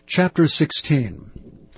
Chapter 16.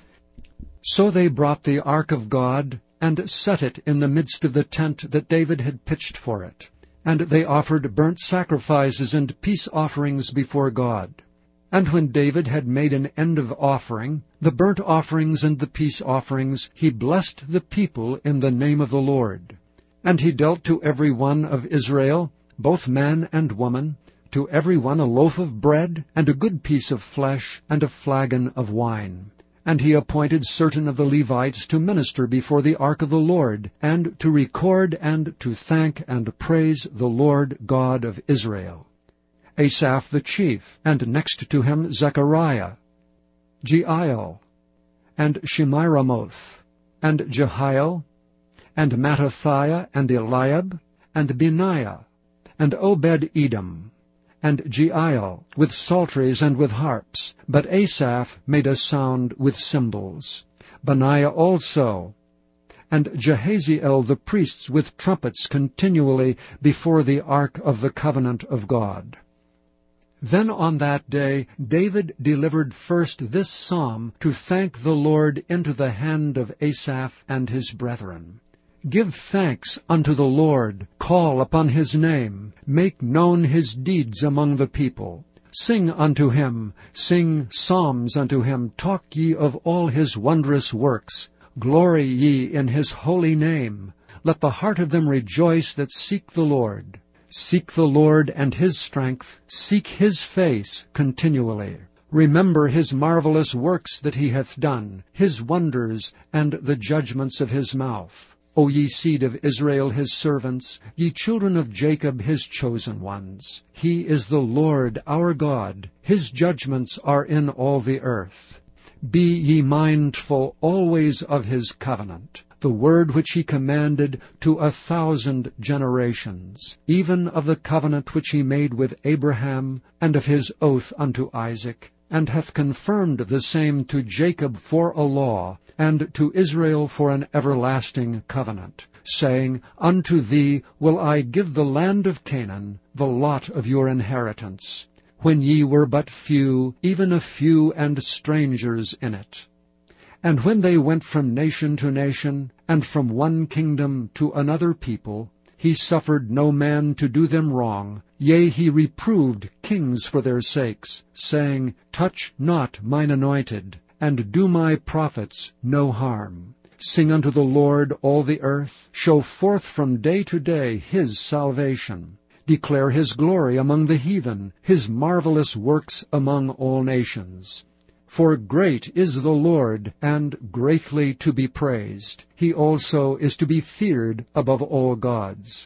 So they brought the ark of God, and set it in the midst of the tent that David had pitched for it. And they offered burnt sacrifices and peace offerings before God. And when David had made an end of offering the burnt offerings and the peace offerings, he blessed the people in the name of the Lord. And he dealt to every one of Israel, both man and woman, to every one a loaf of bread, and a good piece of flesh, and a flagon of wine. And he appointed certain of the Levites to minister before the ark of the Lord, and to record and to thank and praise the Lord God of Israel. Asaph the chief, and next to him Zechariah, Jeiel, and Shemiramoth, and Jehiel, and Mattithiah, and Eliab, and Benaiah, and Obed-Edom, and Jeiel, with psalteries and with harps, but Asaph made a sound with cymbals. Benaiah also, and Jehaziel the priests with trumpets continually before the ark of the covenant of God. Then on that day David delivered first this psalm to thank the Lord into the hand of Asaph and his brethren. Give thanks unto the Lord, call upon his name, make known his deeds among the people. Sing unto him, sing psalms unto him, talk ye of all his wondrous works. Glory ye in his holy name. Let the heart of them rejoice that seek the Lord. Seek the Lord and his strength, seek his face continually. Remember his marvelous works that he hath done, his wonders, and the judgments of his mouth. O ye seed of Israel his servants, ye children of Jacob his chosen ones. He is the Lord our God, his judgments are in all the earth. Be ye mindful always of his covenant, the word which he commanded to 1,000 generations, even of the covenant which he made with Abraham, and of his oath unto Isaac, and hath confirmed the same to Jacob for a law, and to Israel for an everlasting covenant, saying, Unto thee will I give the land of Canaan, the lot of your inheritance, when ye were but few, even a few and strangers in it. And when they went from nation to nation, and from one kingdom to another people, he suffered no man to do them wrong, yea, he reproved kings for their sakes, saying, Touch not mine anointed, and do my prophets no harm. Sing unto the Lord all the earth, show forth from day to day his salvation. Declare his glory among the heathen, his marvelous works among all nations. For great is the Lord, and greatly to be praised. He also is to be feared above all gods.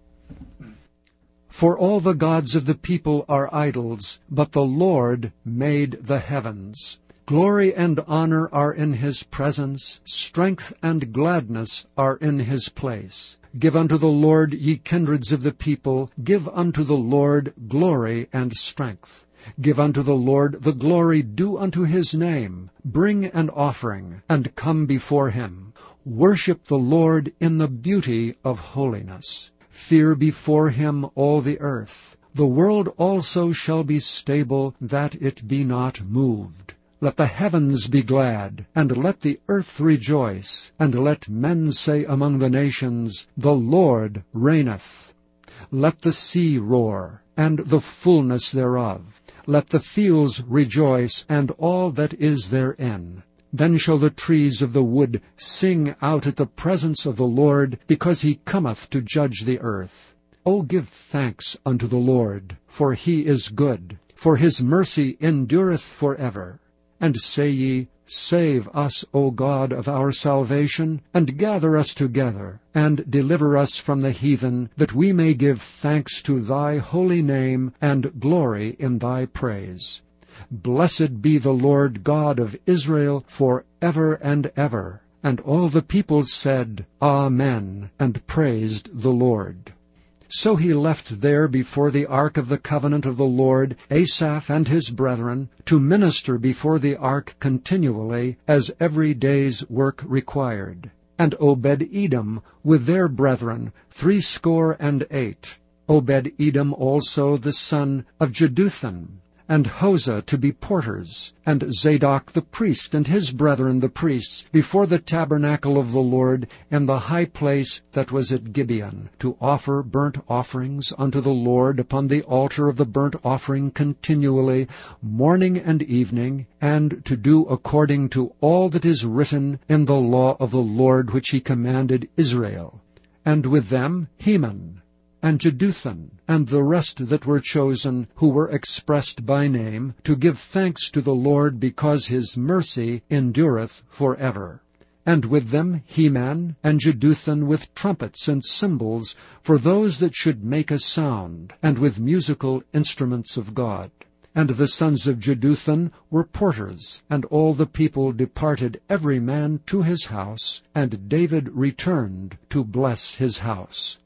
For all the gods of the people are idols, but the Lord made the heavens. Glory and honor are in his presence, strength and gladness are in his place. Give unto the Lord, ye kindreds of the people, give unto the Lord glory and strength. Give unto the Lord the glory due unto his name. Bring an offering, and come before him. Worship the Lord in the beauty of holiness. Fear before him all the earth. The world also shall be stable, that it be not moved. Let the heavens be glad, and let the earth rejoice, and let men say among the nations, The Lord reigneth. Let the sea roar, and the fullness thereof. Let the fields rejoice, and all that is therein. Then shall the trees of the wood sing out at the presence of the Lord, because he cometh to judge the earth. O give thanks unto the Lord, for he is good, for his mercy endureth forever. And say ye, Save us, O God of our salvation, and gather us together, and deliver us from the heathen, that we may give thanks to thy holy name, and glory in thy praise. Blessed be the Lord God of Israel for ever and ever. And all the people said, Amen, and praised the Lord. So he left there before the ark of the covenant of the Lord Asaph and his brethren, to minister before the ark continually, as every day's work required. And Obed-Edom with their brethren 68. Obed-Edom also the son of Jeduthun, and Hosah to be porters, and Zadok the priest and his brethren the priests, before the tabernacle of the Lord in the high place that was at Gibeon, to offer burnt offerings unto the Lord upon the altar of the burnt offering continually, morning and evening, and to do according to all that is written in the law of the Lord which he commanded Israel. And with them Heman, and Jeduthun, and the rest that were chosen, who were expressed by name, to give thanks to the Lord, because his mercy endureth for ever. And with them Heman and Jeduthun with trumpets and cymbals, for those that should make a sound, and with musical instruments of God. And the sons of Jeduthun were porters, and all the people departed every man to his house, and David returned to bless his house.